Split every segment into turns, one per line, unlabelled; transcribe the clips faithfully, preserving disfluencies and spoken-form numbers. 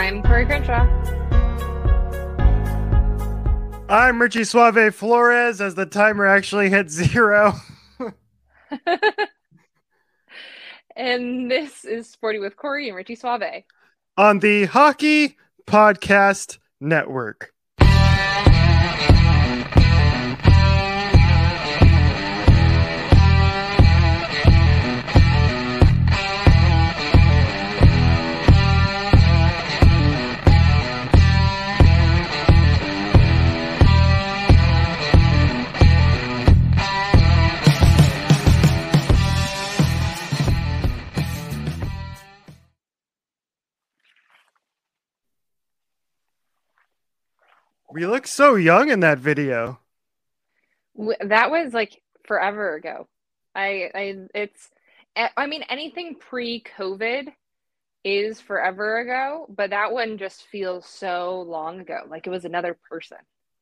I'm Corey Crenshaw.
I'm Richie Suave Flores as the timer actually hit zero.
And this is Sporty with Corey and Richie Suave.
On the Hockey Podcast Network. We look so young in that video.
That was like forever ago. I, I, it's, I mean, anything pre-COVID is forever ago, but that one just feels so long ago, like it was another person.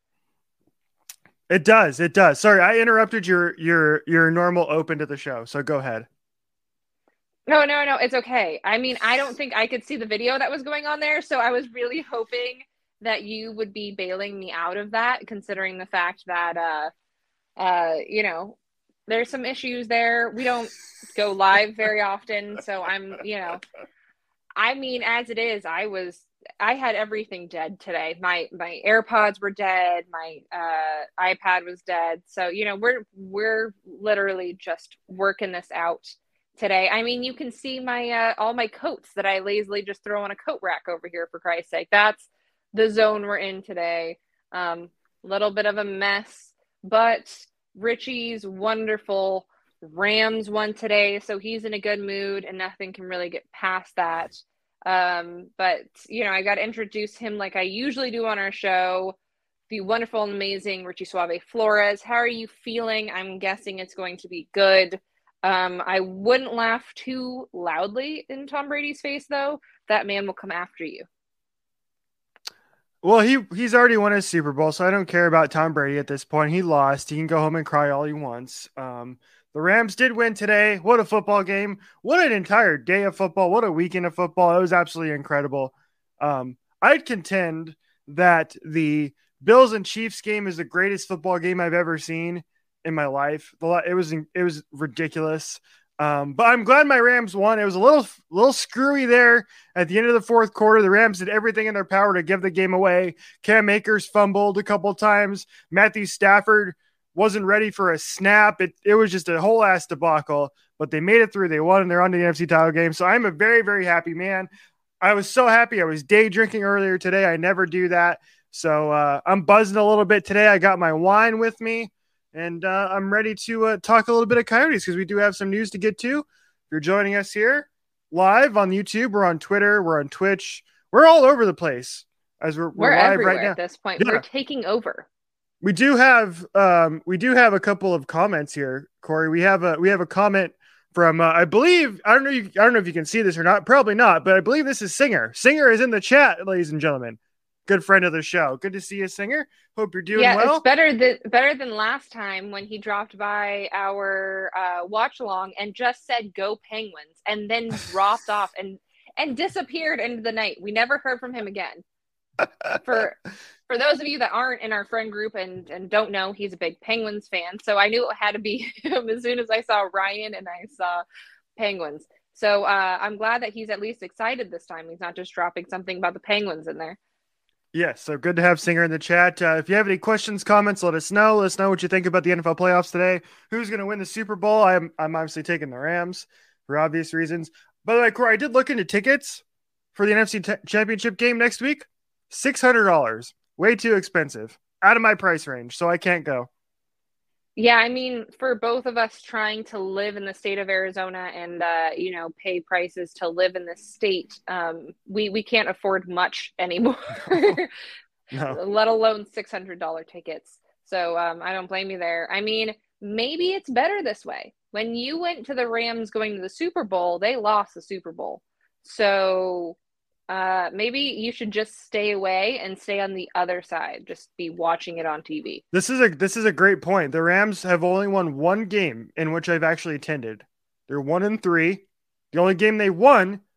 It does. It does. Sorry, I interrupted your your your normal open to the show. So go ahead.
No, no, no, it's okay. I mean, I don't think I could see the video that was going on there, so I was really hoping that you would be bailing me out of that, considering the fact that, uh, uh, you know, there's some issues there. We don't go live very often, so I'm, you know, I mean, as it is, I was, I had everything dead today. My my AirPods were dead. My uh, iPad was dead. So, you know, we're we're literally just working this out today. I mean, you can see my uh, all my coats that I lazily just throw on a coat rack over here, for Christ's sake. That's the zone we're in today. Um, little bit of a mess, but Richie's wonderful Rams won today, so he's in a good mood and nothing can really get past that. Um, but, you know, I got to introduce him like I usually do on our show, the wonderful and amazing Richie Suave Flores. How are you feeling? I'm guessing it's going to be good. Um, I wouldn't laugh too loudly in Tom Brady's face, though. That man will come after you.
Well, he he's already won a Super Bowl, so I don't care about Tom Brady at this point. He lost. He can go home and cry all he wants. Um, the Rams did win today. What a football game. What an entire day of football. What a weekend of football. It was absolutely incredible. Um, I'd contend that the Bills and Chiefs game is the greatest football game I've ever seen in my life. It was it was ridiculous. Um, but I'm glad my Rams won. It was a little, little screwy there at the end of the fourth quarter. The Rams did everything in their power to give the game away. Cam Akers fumbled a couple times. Matthew Stafford wasn't ready for a snap. It it was just a whole ass debacle, but they made it through. They won and they're on to the N F C title game. So I'm a very, very happy man. I was so happy. I was day drinking earlier today. I never do that. So uh, I'm buzzing a little bit today. I got my wine with me. And uh, I'm ready to uh, talk a little bit of Coyotes because we do have some news to get to. If you're joining us here live on YouTube, we're on Twitter, we're on Twitch, we're all over the place as we're, we're,
we're
live
everywhere
right now.
At this point,
yeah.
We're taking over.
We do have um, we do have a couple of comments here, Corey. We have a we have a comment from uh, I believe I don't know you, I don't know if you can see this or not, probably not, but I believe this is Singer. Singer is in the chat, ladies and gentlemen. Good friend of the show. Good to see you, Singer. Hope you're doing
yeah,
well.
It's better than better than last time when he dropped by our uh, watch along and just said "Go Penguins" and then dropped off and and disappeared into the night. We never heard from him again. for for those of you that aren't in our friend group and and don't know, he's a big Penguins fan. So I knew it had to be him as soon as I saw Ryan and I saw Penguins. So uh, I'm glad that he's at least excited this time. He's not just dropping something about the Penguins in there.
Yes, so good to have Singer in the chat. Uh, if you have any questions, comments, let us know. Let us know what you think about the N F L playoffs today. Who's going to win the Super Bowl? I'm I'm obviously taking the Rams for obvious reasons. By the way, Corey, I did look into tickets for the N F C t- Championship game next week. six hundred dollars. Way too expensive. Out of my price range, so I can't go.
Yeah, I mean, for both of us trying to live in the state of Arizona and, uh, you know, pay prices to live in this state, um, we, we can't afford much anymore,
no. No.
Let alone six hundred dollars tickets. So um, I don't blame you there. I mean, maybe it's better this way. When you went to the Rams going to the Super Bowl, they lost the Super Bowl. So Uh, maybe you should just stay away and stay on the other side. Just be watching it on T V.
This is a this is a great point. The Rams have only won one game in which I've actually attended. They're one and three. The only game they won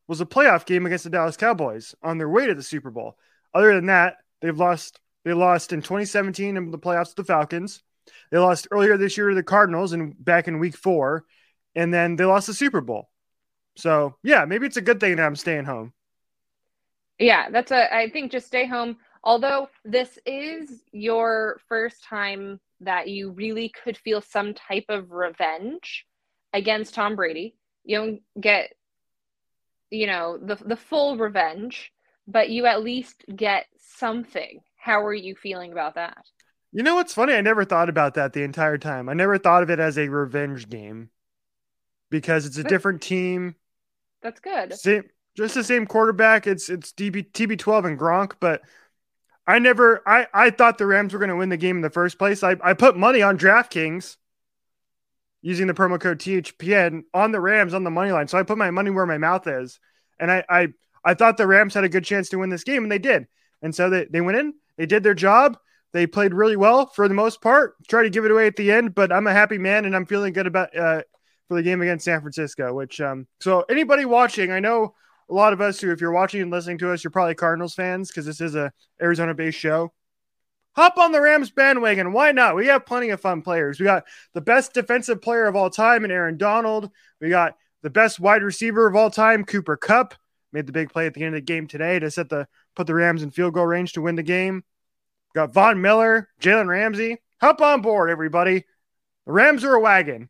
was a playoff game against the Dallas Cowboys on their way to the Super Bowl. Other than that, they've lost. They lost in twenty seventeen in the playoffs to the Falcons. They lost earlier this year to the Cardinals and back in week four, and then they lost the Super Bowl. So yeah, maybe it's a good thing that I'm staying home.
Yeah, that's a, I think just stay home. Although this is your first time that you really could feel some type of revenge against Tom Brady. You don't get, you know, the the full revenge, but you at least get something. How are you feeling about that?
You know what's funny? I never thought about that the entire time. I never thought of it as a revenge game because it's a
But
different team.
that's good.
Same, just the same quarterback. It's it's D B, T B twelve and Gronk, but I never I, I thought the Rams were going to win the game in the first place. I, I put money on DraftKings using the promo code T H P N on the Rams on the money line. So I put my money where my mouth is. And I I, I thought the Rams had a good chance to win this game, and they did. And so they, they went in, they did their job. They played really well for the most part. Tried to give it away at the end, but I'm a happy man, and I'm feeling good about uh, for the game against San Francisco. Which um, so anybody watching, I know a lot of us who, if you're watching and listening to us, you're probably Cardinals fans because this is a Arizona-based show. Hop on the Rams bandwagon. Why not? We have plenty of fun players. We got the best defensive player of all time in Aaron Donald. We got the best wide receiver of all time, Cooper Kupp. Made the big play at the end of the game today to set the put the Rams in field goal range to win the game. Got Von Miller, Jalen Ramsey. Hop on board, everybody. The Rams are a wagon.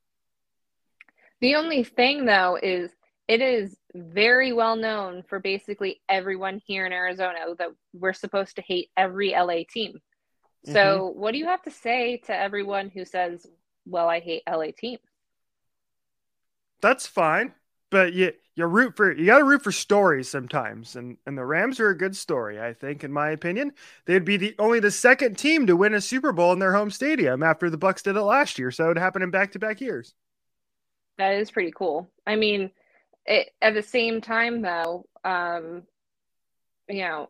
The only thing, though, is it is very well known for basically everyone here in Arizona that we're supposed to hate every L A team. So mm-hmm. What do you have to say to everyone who says, well, I hate L A teams?
That's fine. But you you root for you got to root for stories sometimes, and and the Rams are a good story, I think, in my opinion. They'd be the only the second team to win a Super Bowl in their home stadium after the Bucs did it last year, so it happened in back-to-back years.
That is pretty cool. I mean, it, at the same time, though, um, you know,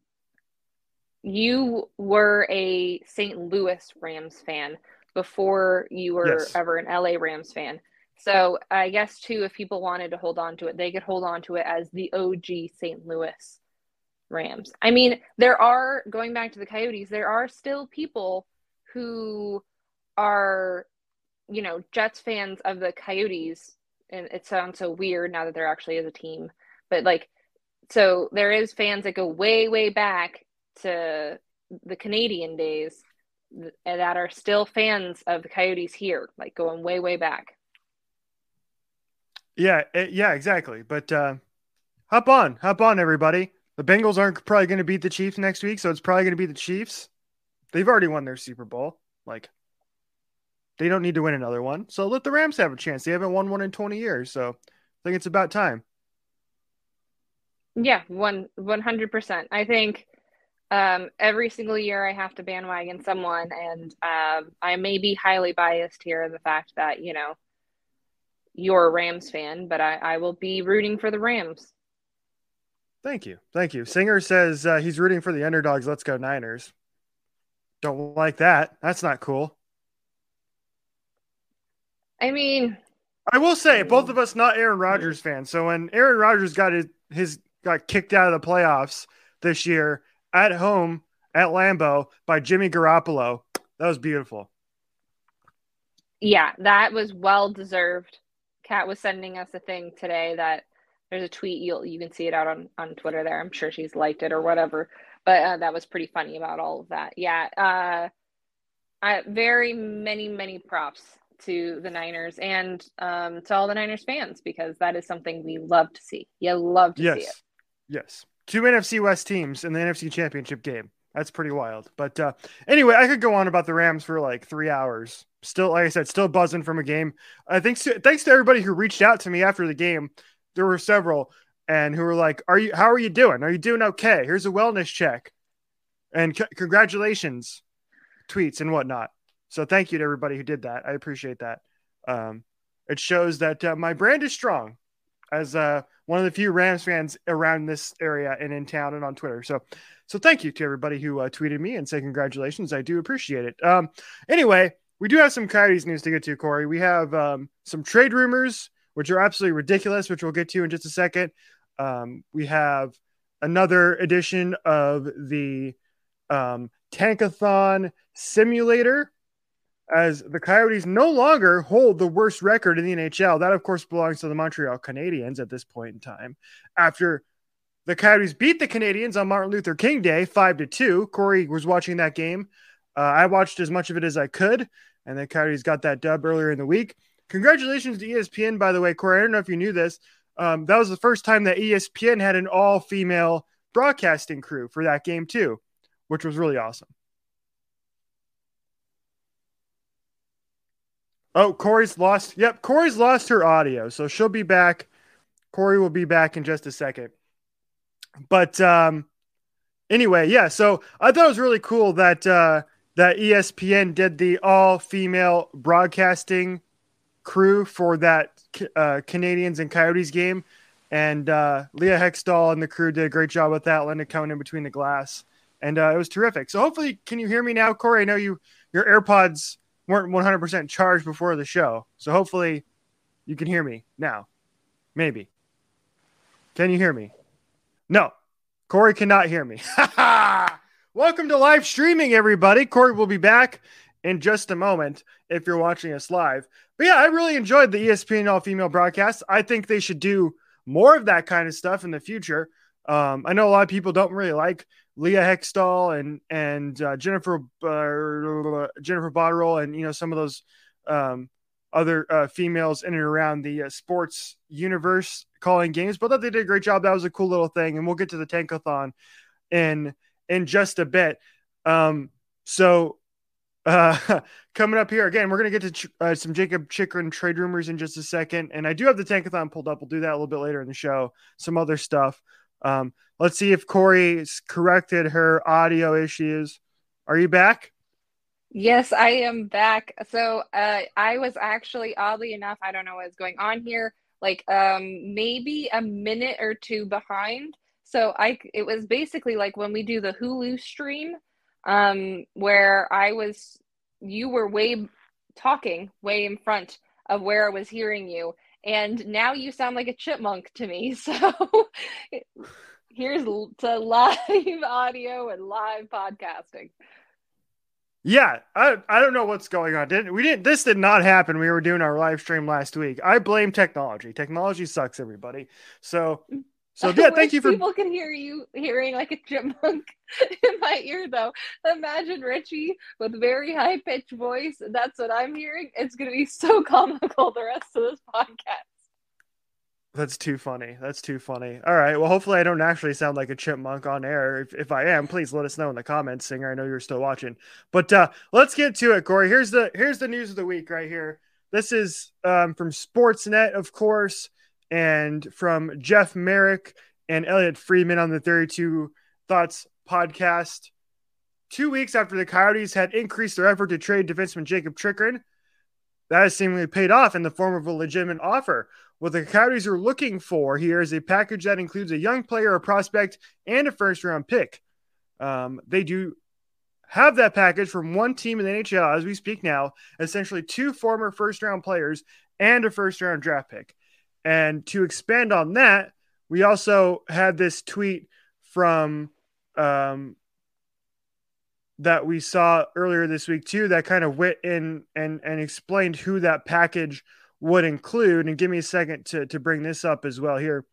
you were a Saint Louis Rams fan before you were yes. ever an L A Rams fan. So I guess, too, if people wanted to hold on to it, they could hold on to it as the O G Saint Louis Rams. I mean, there are, going back to the Coyotes, there are still people who are, you know, Jets fans of the Coyotes. And it sounds so weird now that they're actually as a team. But, like, so there is fans that go way, way back to the Canadian days that are still fans of the Coyotes here, like going way, way back.
Yeah, it, yeah, exactly. But uh, hop on, hop on, everybody. The Bengals aren't probably going to beat the Chiefs next week, so it's probably going to be the Chiefs. They've already won their Super Bowl. Like, they don't need to win another one. So let the Rams have a chance. They haven't won one in twenty years, so I think it's about time.
Yeah, one one hundred percent. I think um, every single year I have to bandwagon someone, and um, I may be highly biased here in the fact that, you know, you're a Rams fan, but I, I will be rooting for the Rams.
Thank you. Thank you. Singer says uh, he's rooting for the underdogs. Let's go Niners. Don't like that. That's not cool.
I mean,
I will say both of us not Aaron Rodgers fans. So when Aaron Rodgers got his, his got kicked out of the playoffs this year at home at Lambeau by Jimmy Garoppolo, that was beautiful.
Yeah, that was well deserved. Kat was sending us a thing today that there's a tweet. You'll, you can see it out on, on Twitter there. I'm sure she's liked it or whatever, but uh, that was pretty funny about all of that. Yeah. Uh, I, very many, many props to the Niners and um, to all the Niners fans, because that is something we love to see. You love to
yes.
see it.
Yes. Two N F C West teams in the N F C Championship game. That's pretty wild. But uh, anyway, I could go on about the Rams for like three hours. Still, like I said, still buzzing from a game. I think so, thanks to everybody who reached out to me after the game. There were several, and who were like, "Are you? How are you doing? Are you doing okay? Here's a wellness check, and c- congratulations, tweets and whatnot." So thank you to everybody who did that. I appreciate that. Um, it shows that uh, my brand is strong as uh, one of the few Rams fans around this area and in town and on Twitter. So, so thank you to everybody who uh, tweeted me and said congratulations. I do appreciate it. Um, anyway. We do have some Coyotes news to get to, Corey. We have um, some trade rumors, which are absolutely ridiculous, which we'll get to in just a second. Um, we have another edition of the um, Tankathon Simulator, as the Coyotes no longer hold the worst record in the N H L. That, of course, belongs to the Montreal Canadiens at this point in time. After the Coyotes beat the Canadiens on Martin Luther King Day, five to two. Corey was watching that game. Uh, I watched as much of it as I could, and the Coyotes got that dub earlier in the week. Congratulations to E S P N, by the way, Corey. I don't know if you knew this. Um, that was the first time that E S P N had an all-female broadcasting crew for that game, too, which was really awesome. Oh, Corey's lost. Yep, Corey's lost her audio, so she'll be back. Corey will be back in just a second. But um, anyway, yeah. So I thought it was really cool that uh, that E S P N did the all-female broadcasting crew for that uh, Canadiens and Coyotes game, and uh, Leah Hextall and the crew did a great job with that. Linda coming in between the glass, and uh, it was terrific. So hopefully, can you hear me now, Corey? I know you your AirPods weren't one hundred percent charged before the show. So hopefully you can hear me now. Maybe. Can you hear me? No. Corey cannot hear me. Welcome to live streaming, everybody. Corey will be back in just a moment if you're watching us live. But yeah, I really enjoyed the E S P N all-female broadcast. I think they should do more of that kind of stuff in the future. Um, I know a lot of people don't really like Leah Hextall and and uh, Jennifer uh, Jennifer Botterill and you know some of those um, other uh, females in and around the uh, sports universe calling games, but I thought they did a great job. That was a cool little thing, and we'll get to the Tankathon in in just a bit. Um, so uh, coming up here again, we're gonna get to uh, some Jakob Chychrun trade rumors in just a second, and I do have the Tankathon pulled up. We'll do that a little bit later in the show. Some other stuff. Um, let's see if Corey's corrected her audio issues. Are you back?
Yes, I am back. So uh, I was actually, oddly enough, I don't know what's going on here, like um, maybe a minute or two behind. So I, it was basically like when we do the Hulu stream, um, where I was, you were way talking way in front of where I was hearing you. And now you sound like a chipmunk to me. So here's to live audio and live podcasting.
Yeah, I I don't know what's going on. Didn't we didn't this did not happen. We were doing our live stream last week. I blame technology. Technology sucks, everybody. So so yeah, thank you for
people can hear you hearing like a chipmunk in my ear though. Imagine Richie with very high pitched voice. That's what I'm hearing. It's gonna be so comical the rest of this podcast.
That's too funny. That's too funny. All right. Well, hopefully I don't actually sound like a chipmunk on air. If, if I am, please let us know in the comments, Singer. I know you're still watching. But uh, let's get to it, Corey. Here's the here's the news of the week right here. This is um, from Sportsnet, of course, and from Jeff Merrick and Elliot Friedman on the thirty-two Thoughts podcast. Two weeks after the Coyotes had increased their effort to trade defenseman Jakob Chychrun, that has seemingly paid off in the form of a legitimate offer. What the Coyotes are looking for here is a package that includes a young player, a prospect, and a first-round pick. Um, they do have that package from one team in the N H L as we speak now, essentially two former first-round players and a first-round draft pick. And to expand on that, we also had this tweet from um, that we saw earlier this week too that kind of went in and, and explained who that package would include. And give me a second to, to bring this up as well here.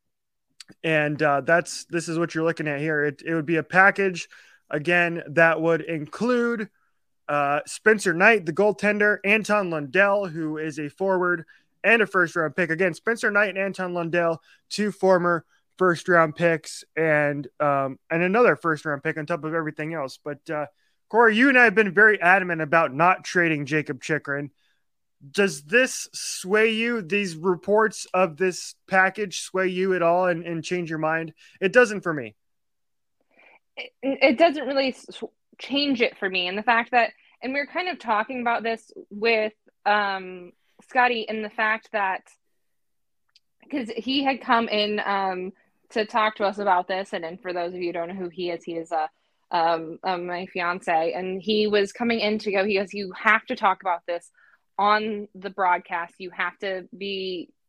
And uh, that's, this is what you're looking at here. It, it would be a package again that would include uh, Spencer Knight, the goaltender, Anton Lundell, who is a forward and a first round pick. Again, Spencer Knight and Anton Lundell, two former first round picks, and um, and another first round pick on top of everything else. But uh, Corey, you and I have been very adamant about not trading Jakob Chychrun. Does this sway you? These reports of this package sway you at all and, and change your mind? It doesn't for me.
It, it doesn't really change it for me. And the fact that, and we we're kind of talking about this with um, Scotty, and the fact that, because he had come in um, to talk to us about this. And then for those of you who don't know who he is, he is a, um, uh, my fiance, and he was coming in to go, he goes, you have to talk about this on the broadcast. You have to be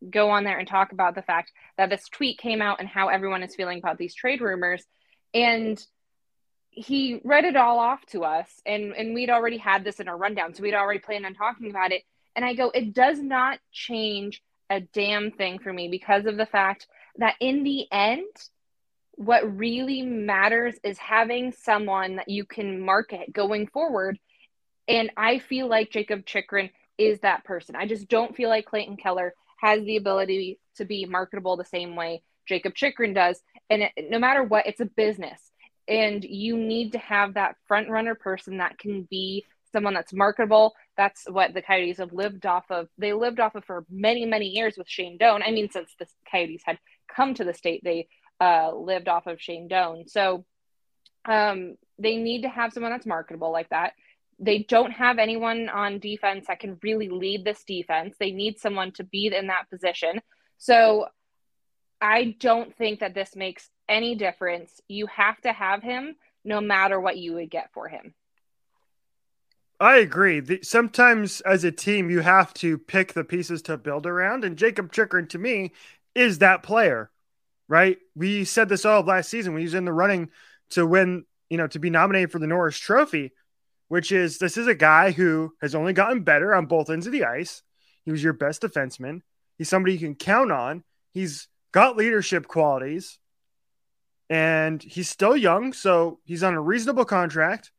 go on there and talk about the fact that this tweet came out and how everyone is feeling about these trade rumors. And he read it all off to us, and, and we'd already had this in our rundown, so we'd already planned on talking about it. And I go, it does not change a damn thing for me, because of the fact that in the end, what really matters is having someone that you can market going forward. And I feel like Jakob Chychrun is that person. I just don't feel like Clayton Keller has the ability to be marketable the same way Jakob Chychrun does. And it, no matter what, it's a business. And you need to have that front runner person that can be someone that's marketable. That's what the Coyotes have lived off of. They lived off of for many, many years with Shane Doan. I mean, since the Coyotes had come to the state, they uh, lived off of Shane Doan. So um, they need to have someone that's marketable like that. They don't have anyone on defense that can really lead this defense. They need someone to be in that position. So I don't think that this makes any difference. You have to have him no matter what you would get for him.
I agree. Sometimes as a team, you have to pick the pieces to build around. And Jakob Chychrun, to me, is that player, right? We said this all of last season when he was in the running to win, you know, to be nominated for the Norris Trophy, which is, this is a guy who has only gotten better on both ends of the ice. He was your best defenseman. He's somebody you can count on. He's got leadership qualities. And he's still young, so he's on a reasonable contract.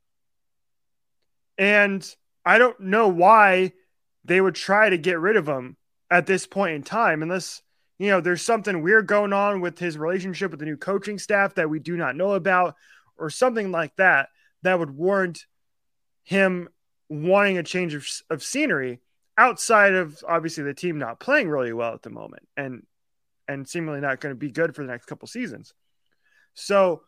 And I don't know why they would try to get rid of him at this point in time, unless, you know, there's something weird going on with his relationship with the new coaching staff that we do not know about, or something like that, that would warrant him wanting a change of, of scenery outside of obviously the team not playing really well at the moment and, and seemingly not going to be good for the next couple seasons. So,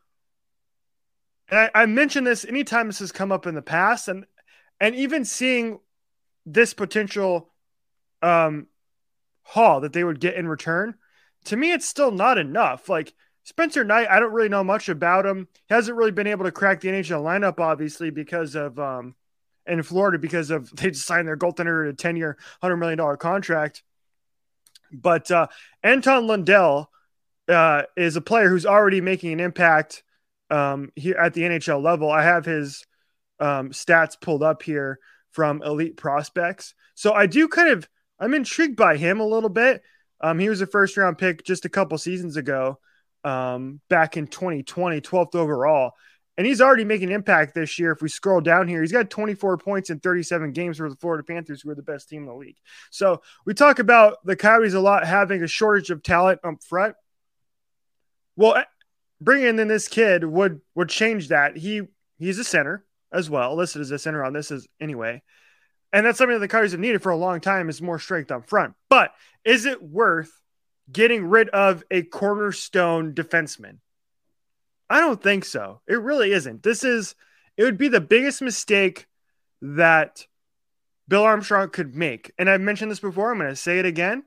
and I, I mentioned this anytime this has come up in the past, and and even seeing this potential um, haul that they would get in return, to me, it's still not enough. Like Spencer Knight, I don't really know much about him. He hasn't really been able to crack the N H L lineup, obviously, because of um, in Florida, because of they just signed their goaltender to a ten-year, one hundred million dollars contract. But uh, Anton Lundell uh, is a player who's already making an impact um, here at the N H L level. I have his um, stats pulled up here from Elite Prospects. So I do kind of, I'm intrigued by him a little bit. Um, he was a first round pick just a couple seasons ago, um, back in twenty twenty, twelfth overall. And he's already making an impact this year. If we scroll down here, he's got twenty-four points in thirty-seven games for the Florida Panthers, who are the best team in the league. So we talk about the Coyotes a lot having a shortage of talent up front. Well, bringing in this kid would would change that. He he's a center as well, listed as a center on this as anyway. And that's something that the Coyotes have needed for a long time, is more strength up front. But is it worth getting rid of a cornerstone defenseman? I don't think so. It really isn't. This is, it would be the biggest mistake that Bill Armstrong could make. And I've mentioned this before. I'm going to say it again.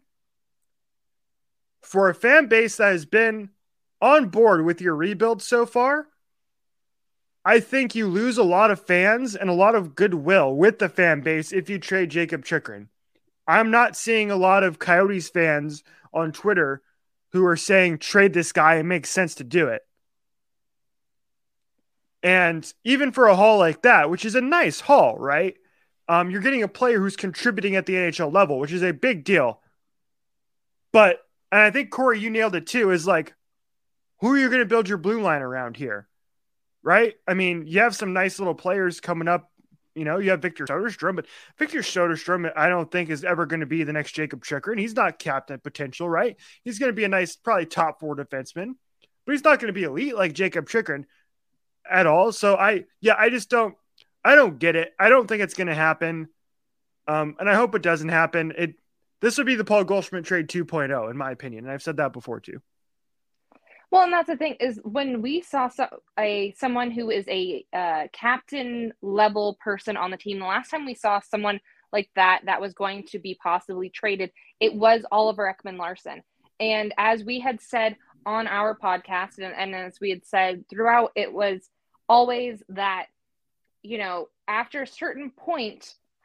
For a fan base that has been on board with your rebuild so far, I think you lose a lot of fans and a lot of goodwill with the fan base if you trade Jakob Chychrun. I'm not seeing a lot of Coyotes fans on Twitter who are saying trade this guy, it makes sense to do it. And even for a haul like that, which is a nice haul, right? Um, you're getting a player who's contributing at the N H L level, which is a big deal. But, and I think, Corey, you nailed it too, is like, who are you going to build your blue line around here? Right? I mean, you have some nice little players coming up. You know, you have Victor Soderstrom, but Victor Soderstrom, I don't think is ever going to be the next Jakob Chychrun. He's not captain potential, right? He's going to be a nice, probably top four defenseman, but he's not going to be elite like Jakob Chychrun at all. So I, yeah, I just don't, I don't get it. I don't think it's going to happen. Um, and I hope it doesn't happen. It, this would be the Paul Goldschmidt trade two point oh, in my opinion. And I've said that before too.
Well, and that's the thing, is when we saw so, a someone who is a uh, captain level person on the team, the last time we saw someone like that that was going to be possibly traded, it was Oliver Ekman-Larsson. And as we had said on our podcast, and, and as we had said throughout, it was always that, you know, after a certain point,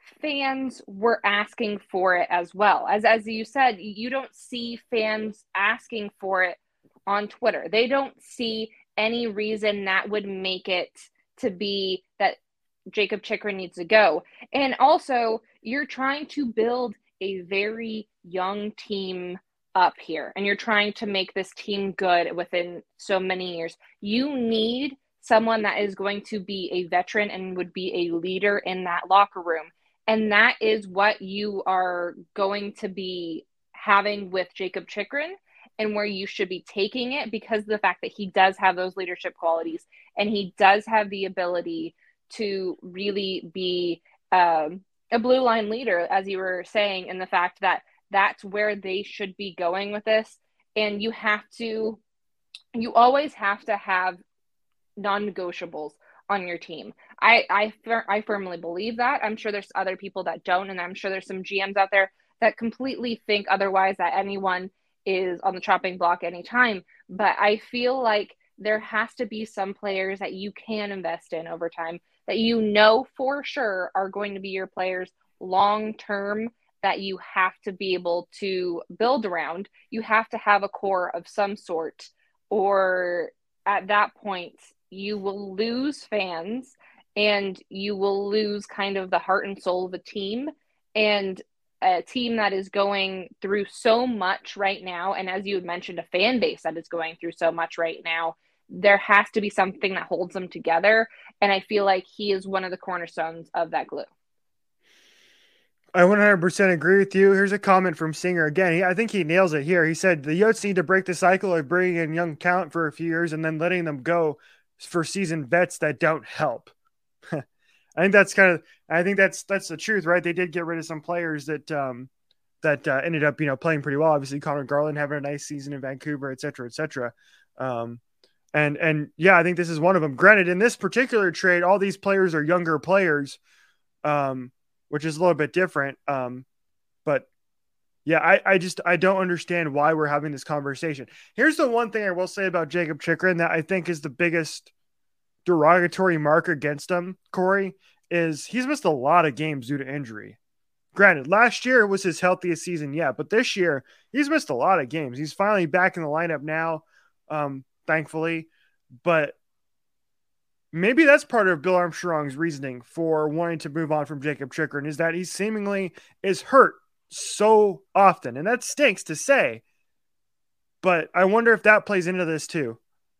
fans were asking for it as well. As as you said, you don't see fans asking for it on Twitter. They don't see any reason that would make it to be that Jakob Chychrun needs to go. And also, you're trying to build a very young team up here, and you're trying to make this team good within so many years. You need someone that is going to be a veteran and would be a leader in that locker room. And that is what you are going to be having with Jakob Chychrun, and where you should be taking it, because of the fact that he does have those leadership qualities and he does have the ability to really be um, a blue line leader, as you were saying, in the fact that that's where they should be going with this. And you have to, you always have to have non-negotiables on your team. I, I, I firmly believe that. I'm sure there's other people that don't, and I'm sure there's some G Ms out there that completely think otherwise, that anyone is on the chopping block anytime. But I feel like there has to be some players that you can invest in over time, that you know for sure are going to be your players long term, that you have to be able to build around. You have to have a core of some sort, or at that point you will lose fans and you will lose kind of the heart and soul of a team. And a team that is going through so much right now, and as you had mentioned, a fan base that is going through so much right now, there has to be something that holds them together. And I feel like he is one of the cornerstones of that glue.
I one hundred percent agree with you. Here's a comment from Singer again. He, I think he nails it here. He said the Yotes need to break the cycle of bringing in young talent for a few years and then letting them go for seasoned vets that don't help. I think that's kind of, I think that's, that's the truth, right? They did get rid of some players that, um, that uh, ended up, you know, playing pretty well. Obviously, Connor Garland having a nice season in Vancouver, et cetera, et cetera. Um, and, and yeah, I think this is one of them. Granted, in this particular trade, all these players are younger players, um, which is a little bit different. Um, but yeah, I, I just, I don't understand why we're having this conversation. Here's the one thing I will say about Jakob Chychrun that I think is the biggest derogatory mark against him, Corey, is he's missed a lot of games due to injury. Granted, last year was his healthiest season yet, but this year he's missed a lot of games. He's finally back in the lineup now, um, thankfully. But maybe that's part of Bill Armstrong's reasoning for wanting to move on from Jakob Chychrun, is that he seemingly is hurt so often. And that stinks to say, but I wonder if that plays into this too.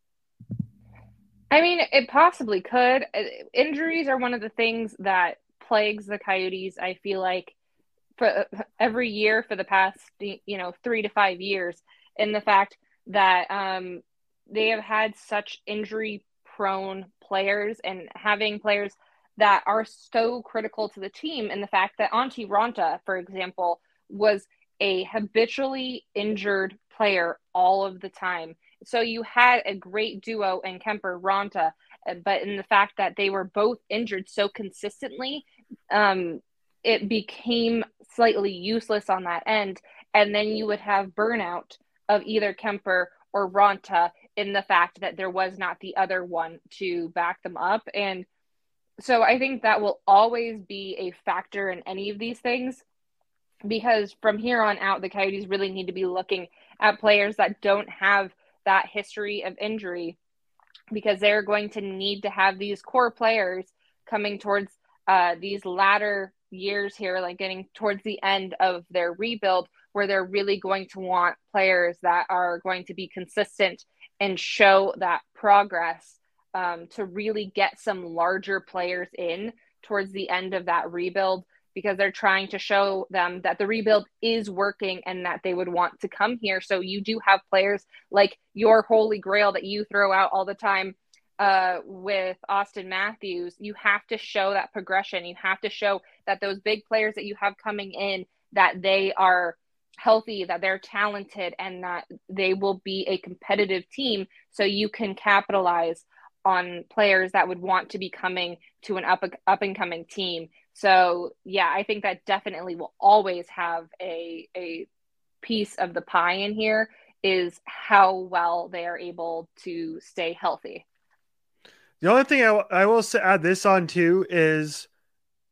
I mean, it possibly could. Injuries are one of the things that plagues the Coyotes, I feel like, for every year for the past, you know, three to five years. And the fact that um, they have had such injury-prone players, and having players that are so critical to the team. And the fact that Antti Raanta, for example, was a habitually injured player all of the time. So you had a great duo in Kemper Raanta, but in the fact that they were both injured so consistently, um, it became slightly useless on that end. And then you would have burnout of either Kemper or Raanta, in the fact that there was not the other one to back them up. And so I think that will always be a factor in any of these things, because from here on out, the Coyotes really need to be looking at players that don't have that history of injury, because they're going to need to have these core players coming towards uh, these latter years here, like getting towards the end of their rebuild, where they're really going to want players that are going to be consistent and show that progress, um, to really get some larger players in towards the end of that rebuild, because they're trying to show them that the rebuild is working and that they would want to come here. So you do have players like your holy grail that you throw out all the time uh, with Austin Matthews. You have to show that progression. You have to show that those big players that you have coming in, that they are healthy, that they're talented, and that they will be a competitive team, so you can capitalize on players that would want to be coming to an up up and coming team. So yeah, I think that definitely will always have a a piece of the pie in here, is how well they are able to stay healthy.
The only thing I, w- I will say, add this on too is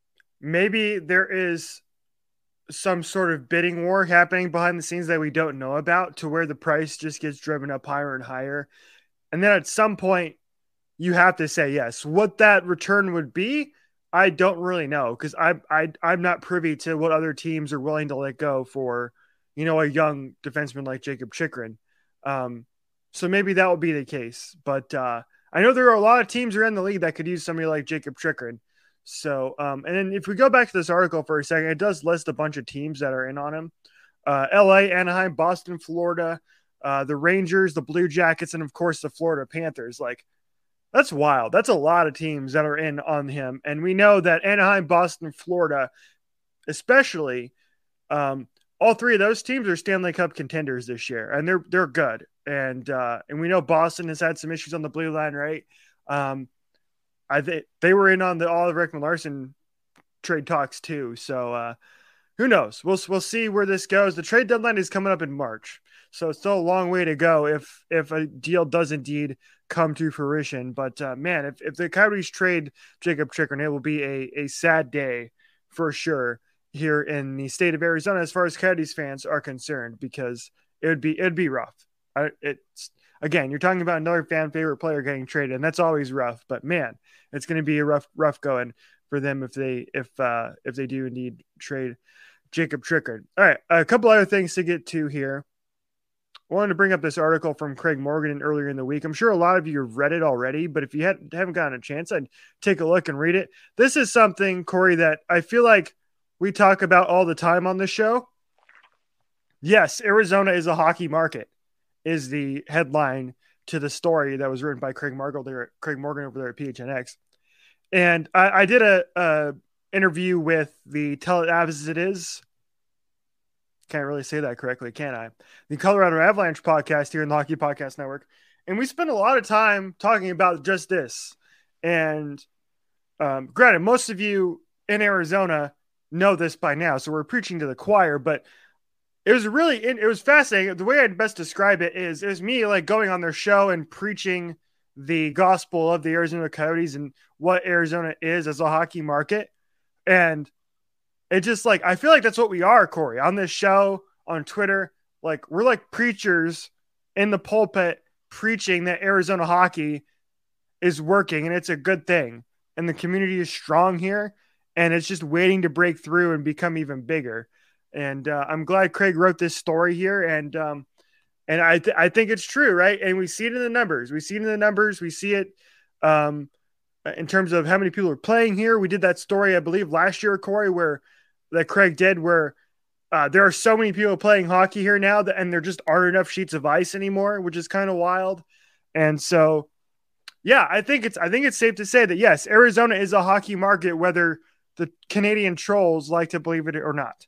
maybe there is some sort of bidding war happening behind the scenes that we don't know about, to where the price just gets driven up higher and higher. And then at some point, you have to say yes. What that return would be, I don't really know, because I, I I'm not privy to what other teams are willing to let go for, you know, a young defenseman like Jacob Chikrin. Um, so maybe that will be the case. But uh, I know there are a lot of teams around the league that could use somebody like Jacob Chikrin. So, um, and then if we go back to this article for a second, it does list a bunch of teams that are in on him: uh, L A, Anaheim, Boston, Florida, uh, the Rangers, the Blue Jackets, and of course the Florida Panthers. Like, that's wild. That's a lot of teams that are in on him. And we know that Anaheim, Boston, Florida, especially, um, all three of those teams are Stanley Cup contenders this year, and they're they're good. And uh, and we know Boston has had some issues on the blue line, right? Um, I think they were in on the all of Rick Larson trade talks too. So uh, who knows? We'll we'll see where this goes. The trade deadline is coming up in March, so it's still a long way to go if if a deal does indeed come to fruition. But uh, man, if, if the Coyotes trade Jacob Chikrin, it will be a, a sad day for sure here in the state of Arizona as far as Coyotes fans are concerned, because it would be it'd be rough. I, it's again, you're talking about another fan favorite player getting traded, and that's always rough. But man, it's going to be a rough rough going for them if they if uh, if they do indeed trade Jacob Chikrin. All right, a couple other things to get to here. I wanted to bring up this article from Craig Morgan earlier in the week. I'm sure a lot of you have read it already, but if you hadn't, haven't gotten a chance, I'd take a look and read it. This is something, Corey, that I feel like we talk about all the time on this show. Yes, Arizona is a hockey market, is the headline to the story that was written by Craig Morgan there, Craig Morgan over there at P H N X. And I, I did a, a interview with the Tell It As It Is. Can't really say that correctly, can I? The Colorado Avalanche podcast here in the Hockey Podcast Network. And we spent a lot of time talking about just this. And um, granted, most of you in Arizona know this by now, so we're preaching to the choir, but it was really, it was fascinating. The way I'd best describe it is, it was me like going on their show and preaching the gospel of the Arizona Coyotes and what Arizona is as a hockey market. And it just like, I feel like that's what we are, Corey, on this show, on Twitter. Like, we're like preachers in the pulpit preaching that Arizona hockey is working and it's a good thing. And the community is strong here and it's just waiting to break through and become even bigger. And uh, I'm glad Craig wrote this story here. And, um, and I, th- I think it's true, right? And we see it in the numbers. We see it in the numbers. We see it um, in terms of how many people are playing here. We did that story, I believe, last year, Corey, where that Craig did, where uh, there are so many people playing hockey here now that, and there just aren't enough sheets of ice anymore, which is kind of wild. And so, yeah, I think it's, I think it's safe to say that yes, Arizona is a hockey market, whether the Canadian trolls like to believe it or not.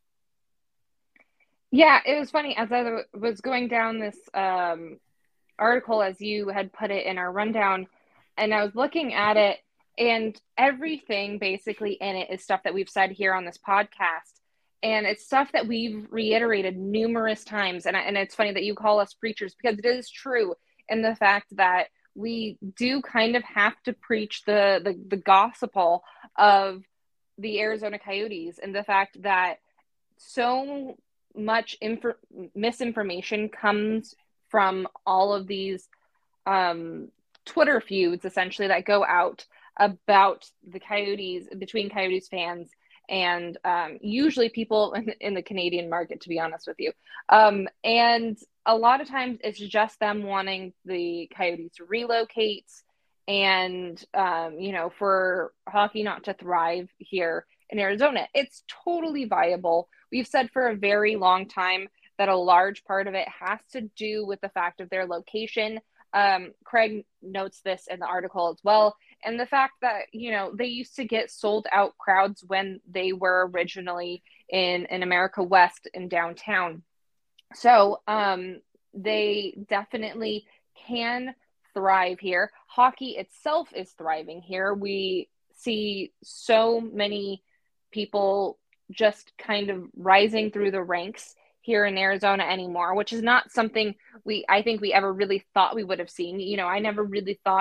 Yeah, it was funny as I was going down this um, article, as you had put it in our rundown, and I was looking at it, and everything basically in it is stuff that we've said here on this podcast. And it's stuff that we've reiterated numerous times. And, I, and it's funny that you call us preachers, because it is true in the fact that we do kind of have to preach the, the, the gospel of the Arizona Coyotes, and the fact that so much inf- misinformation comes from all of these um, Twitter feuds, essentially, that go out about the Coyotes, between Coyotes fans and um, usually people in, in the Canadian market, to be honest with you. Um, and a lot of times it's just them wanting the Coyotes to relocate and, um, you know, for hockey not to thrive here in Arizona. It's totally viable. We've said for a very long time that a large part of it has to do with the fact of their location. Um, Craig notes this in the article as well. And the fact that, you know, they used to get sold out crowds when they were originally in, in America West in downtown. So um, they definitely can thrive here. Hockey itself is thriving here. We see so many people just kind of rising through the ranks here in Arizona anymore, which is not something we, I think we ever really thought we would have seen. You know, I never really thought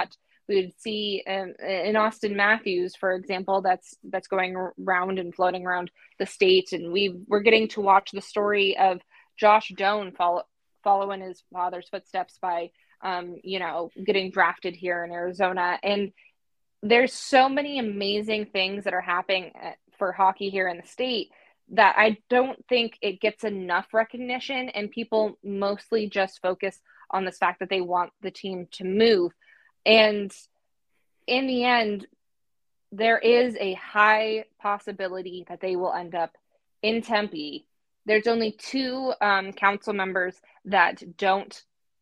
We would see um, in Austin Matthews, for example, that's that's going around and floating around the state, and we we're getting to watch the story of Josh Doan follow, follow in his father's footsteps by, um, you know, getting drafted here in Arizona. And there's so many amazing things that are happening for hockey here in the state that I don't think it gets enough recognition, and people mostly just focus on this fact that they want the team to move. And in the end, there is a high possibility that they will end up in Tempe. There's only two um, council members that don't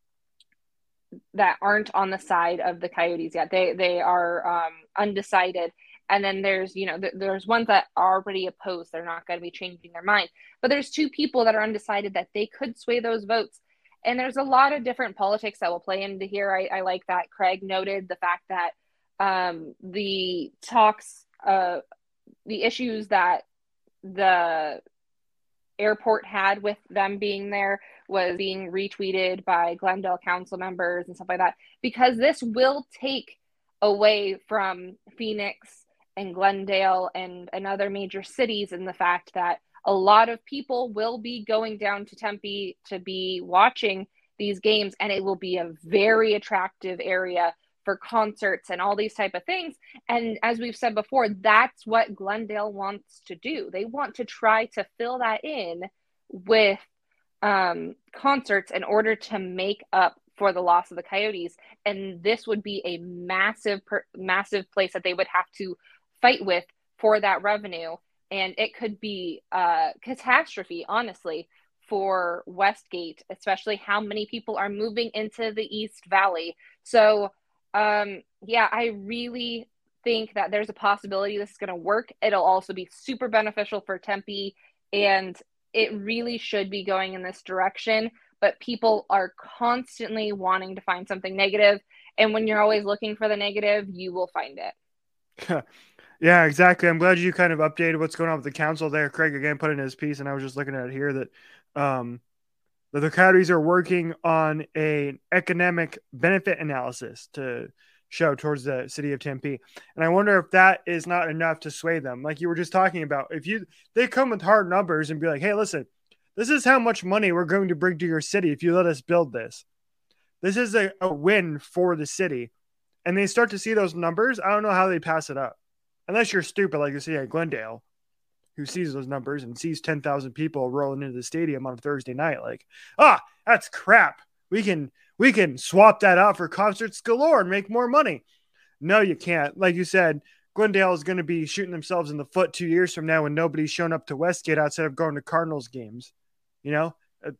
that aren't on the side of the Coyotes yet. They they are um, undecided. And then there's, you know, th- there's ones that are already opposed. They're not going to be changing their mind. But there's two people that are undecided that they could sway those votes. And there's a lot of different politics that will play into here. I, I like that Craig noted the fact that um, the talks, uh, the issues that the airport had with them being there was being retweeted by Glendale council members and stuff like that, because this will take away from Phoenix and Glendale and, and other major cities, and the fact that a lot of people will be going down to Tempe to be watching these games, and it will be a very attractive area for concerts and all these type of things. And as we've said before, that's what Glendale wants to do. They want to try to fill that in with um, concerts in order to make up for the loss of the Coyotes. And this would be a massive, massive place that they would have to fight with for that revenue. And it could be a catastrophe, honestly, for Westgate, especially how many people are moving into the East Valley. So, um, yeah, I really think that there's a possibility this is going to work. It'll also be super beneficial for Tempe, and it really should be going in this direction. But people are constantly wanting to find something negative. And when you're always looking for the negative, you will find it.
Yeah, exactly. I'm glad you kind of updated what's going on with the council there. Craig again put in his piece, and I was just looking at it here that um, that the Coyotes are working on an economic benefit analysis to show towards the city of Tempe. And I wonder if that is not enough to sway them. Like you were just talking about, if you they come with hard numbers and be like, hey, listen, this is how much money we're going to bring to your city if you let us build this. This is a, a win for the city. And they start to see those numbers. I don't know how they pass it up. Unless you're stupid like you see at Glendale, who sees those numbers and sees ten thousand people rolling into the stadium on a Thursday night. Like, ah, that's crap. We can we can swap that out for concerts galore and make more money. No, you can't. Like you said, Glendale is going to be shooting themselves in the foot two years from now when nobody's shown up to Westgate outside of going to Cardinals games. You know,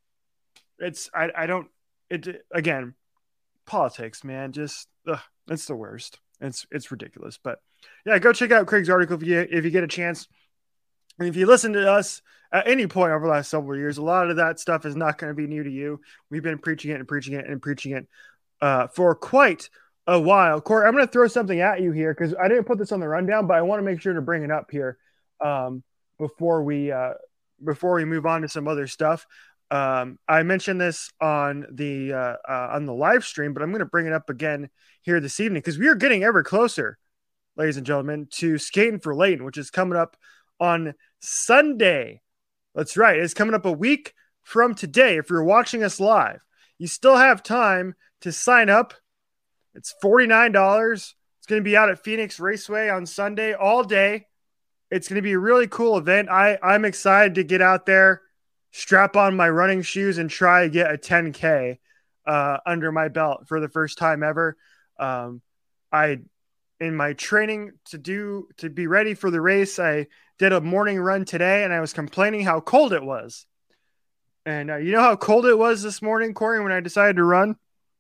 it's I I don't it again politics, man. Just ugh, it's the worst. It's it's ridiculous. But yeah, go check out Craig's article if you if you get a chance. And if you listen to us at any point over the last several years, a lot of that stuff is not going to be new to you. We've been preaching it and preaching it and preaching it uh, for quite a while. Corey, I'm going to throw something at you here because I didn't put this on the rundown, but I want to make sure to bring it up here um, before we uh, before we move on to some other stuff. Um, I mentioned this on the uh, uh, on the live stream, but I'm going to bring it up again here this evening because we are getting ever closer, ladies and gentlemen, to Skating for Layton, which is coming up on Sunday. That's right. It's coming up a week from today. If you're watching us live, you still have time to sign up. It's forty-nine dollars. It's going to be out at Phoenix Raceway on Sunday all day. It's going to be a really cool event. I, I'm excited to get out there, strap on my running shoes, and try to get a ten K uh, under my belt for the first time ever. Um, I, in my training to do to be ready for the race, I did a morning run today, and I was complaining how cold it was. And uh, you know how cold it was this morning, Corey, when I decided to run?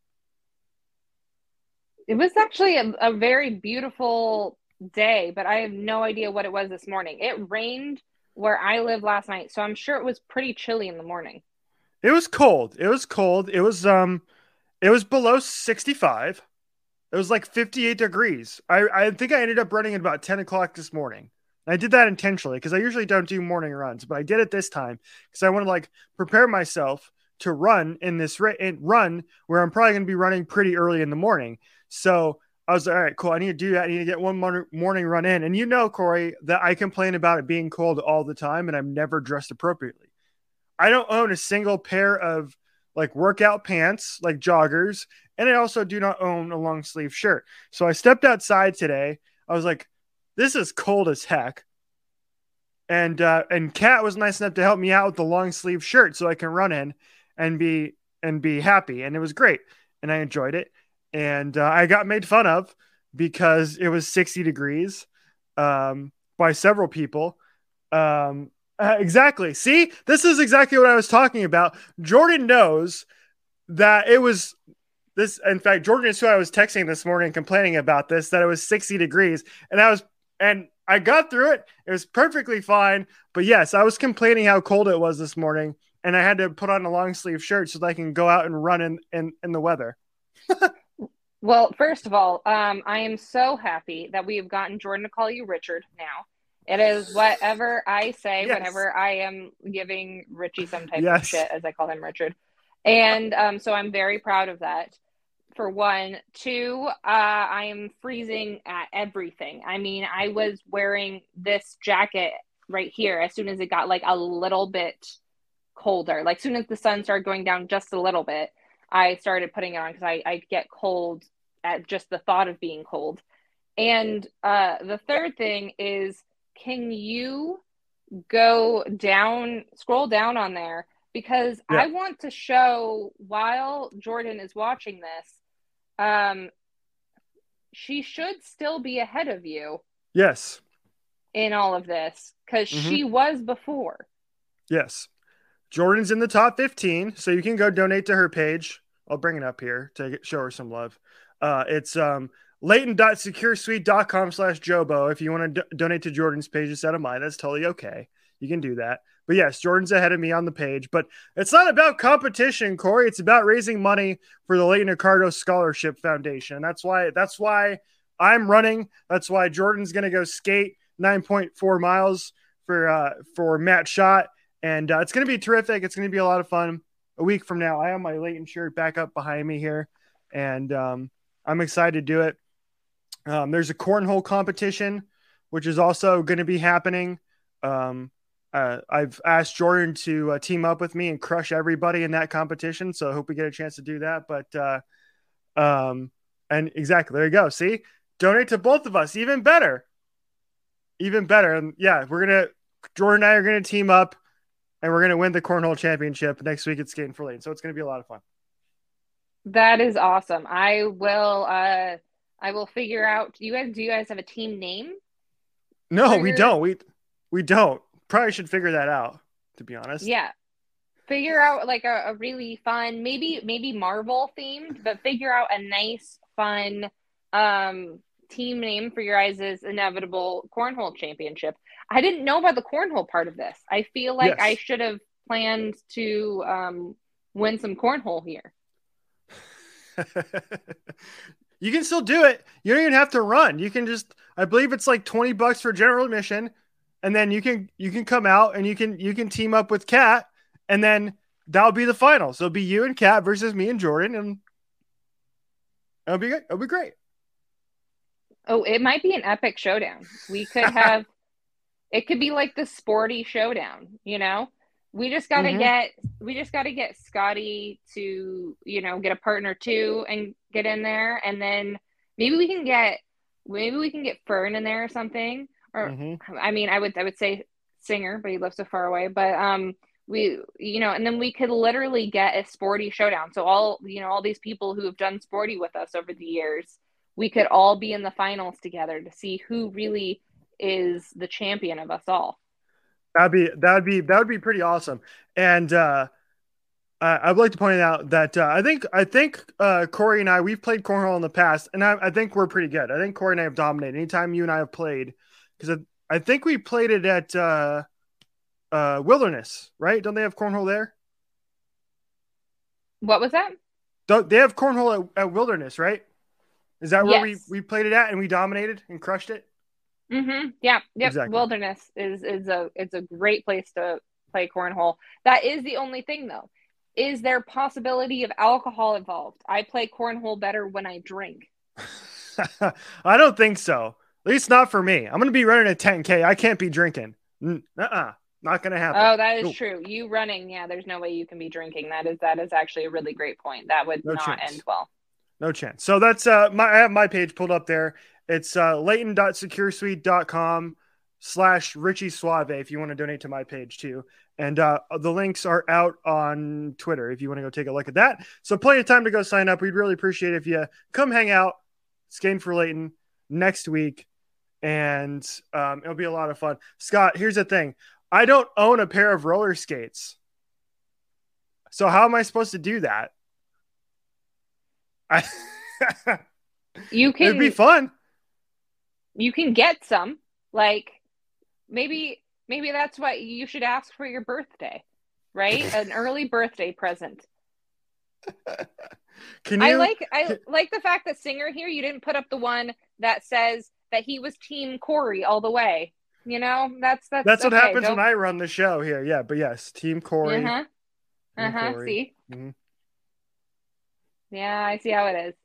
It was actually a, a very beautiful day, but I have no idea what it was this morning. It rained where I live last night, so I'm sure it was pretty chilly in the morning.
It was cold. It was cold. It was um, it was below sixty-five. It was like fifty-eight degrees. I, I think I ended up running at about ten o'clock this morning. I did that intentionally because I usually don't do morning runs, but I did it this time because I want to like prepare myself to run in this ra- in run where I'm probably going to be running pretty early in the morning. So I was like, all right, cool. I need to do that. I need to get one morning run in. And you know, Corey, that I complain about it being cold all the time, and I'm never dressed appropriately. I don't own a single pair of like workout pants, like joggers, and I also do not own a long sleeve shirt. So I stepped outside today. I was like, this is cold as heck. And uh, and Kat was nice enough to help me out with the long sleeve shirt so I can run in and be and be happy. And it was great. And I enjoyed it. And uh, I got made fun of because it was sixty degrees um, by several people. Um, uh, exactly. See, this is exactly what I was talking about. Jordan knows that it was this. In fact, Jordan is who I was texting this morning complaining about this, that it was sixty degrees. And I was, and I got through it. It was perfectly fine. But yes, I was complaining how cold it was this morning. And I had to put on a long sleeve shirt so that I can go out and run in, in, in the weather.
Well, first of all, um, I am so happy that we have gotten Jordan to call you Richard now. It is whatever I say yes. whenever I am giving Richie some type yes. of shit, as I call him Richard. And um, so I'm very proud of that, for one. Two, uh, I am freezing at everything. I mean, I was wearing this jacket right here as soon as it got like a little bit colder. Like as soon as the sun started going down just a little bit, I started putting it on because I, I get cold at just the thought of being cold. And uh, the third thing is, can you go down, scroll down on there? Because yeah. I want to show, while Jordan is watching this, um, she should still be ahead of you.
Yes.
In all of this, because mm-hmm. she was before.
Yes. Jordan's in the top fifteen, so you can go donate to her page. I'll bring it up here to show her some love. Uh, it's um, Layton.securesuite.com slash Jobo. If you want to do- donate to Jordan's page instead of mine, that's totally okay. You can do that. But yes, Jordan's ahead of me on the page. But it's not about competition, Corey. It's about raising money for the Layton Ricardo Scholarship Foundation. That's why. That's why I'm running. That's why Jordan's going to go skate nine point four miles for uh, for Matt Schott. And uh, it's going to be terrific. It's going to be a lot of fun. A week from now, I have my Layton shirt back up behind me here, and um, I'm excited to do it. Um, there's a cornhole competition, which is also going to be happening. Um, uh, I've asked Jordan to uh, team up with me and crush everybody in that competition, so I hope we get a chance to do that. But uh, um, and exactly, there you go. See, donate to both of us, even better, even better. And yeah, we're gonna Jordan and I are gonna team up. And we're going to win the Cornhole Championship next week at Skating for Layton. So it's going to be a lot of fun.
That is awesome. I will uh, I will figure out, do you guys, do you guys have a team name?
No, we don't. We we don't. Probably should figure that out, to be honest.
Yeah. Figure out like a, a really fun, maybe maybe Marvel themed, but figure out a nice, fun um, team name for your guys' inevitable Cornhole Championship. I didn't know about the cornhole part of this. I feel like yes. I should have planned to um, win some cornhole here.
You can still do it. You don't even have to run. You can just, I believe it's like twenty bucks for general admission. And then you can, you can come out and you can, you can team up with Kat, and then that'll be the final. So it'll be you and Kat versus me and Jordan. And it'll be good. It'll be great.
Oh, it might be an epic showdown. We could have, it could be like the sporty showdown, you know? We just got to mm-hmm. get, we just got to get Scotty to, you know, get a partner too and get in there. And then maybe we can get, maybe we can get Fern in there or something. Or, mm-hmm. I mean, I would, I would say Singer, but he lives so far away. But um, we, you know, and then we could literally get a sporty showdown. So all, you know, all these people who have done sporty with us over the years, we could all be in the finals together to see who really is the champion of us all.
That'd be, that'd be, that would be pretty awesome. And uh, uh, I'd like to point out that uh, I think, I think uh, Corey and I, we've played cornhole in the past, and I, I think we're pretty good. I think Corey and I have dominated anytime you and I have played, because I, I think we played it at uh, uh, Wilderness, right? Don't they have cornhole there?
What was that?
Don't they have cornhole at, at Wilderness, right? Is that where
yes.
we, we played it at and we dominated and crushed it?
Mm-hmm. Yeah. Yep.
Exactly.
Wilderness is, is a, it's a great place to play cornhole. That is the only thing though. Is there possibility of alcohol involved? I play cornhole better when I drink.
I don't think so. At least not for me. I'm going to be running a ten K. I can't be drinking. Uh-uh. Not going to happen.
Oh, that is
Ooh,
true. You running, yeah, there's no way you can be drinking. That is that is actually a really great point. That would
no
not end
chance.
well.
No chance. So that's uh my I have my page pulled up there. It's uh layton.securesuite.com slash Richie Suave if you want to donate to my page too. And uh the links are out on Twitter if you want to go take a look at that. So plenty of time to go sign up. We'd really appreciate it if you come hang out, skate for Layton next week. And um, it'll be a lot of fun. Scott, here's the thing. I don't own a pair of roller skates. So how am I supposed to do that? I
You can
It'd be fun.
You can get some. Like maybe maybe that's what you should ask for your birthday, right? An early birthday present.
Can you
I like I like the fact that Singer here, you didn't put up the one that says that he was Team Corey all the way. You know, that's that's
That's what
okay.
happens
Don't...
when I run the show here. Yeah, but yes, Team Corey.
Uh-huh.
Team
Uh-huh.
Corey.
See?
Mm-hmm.
Yeah, I see how it is.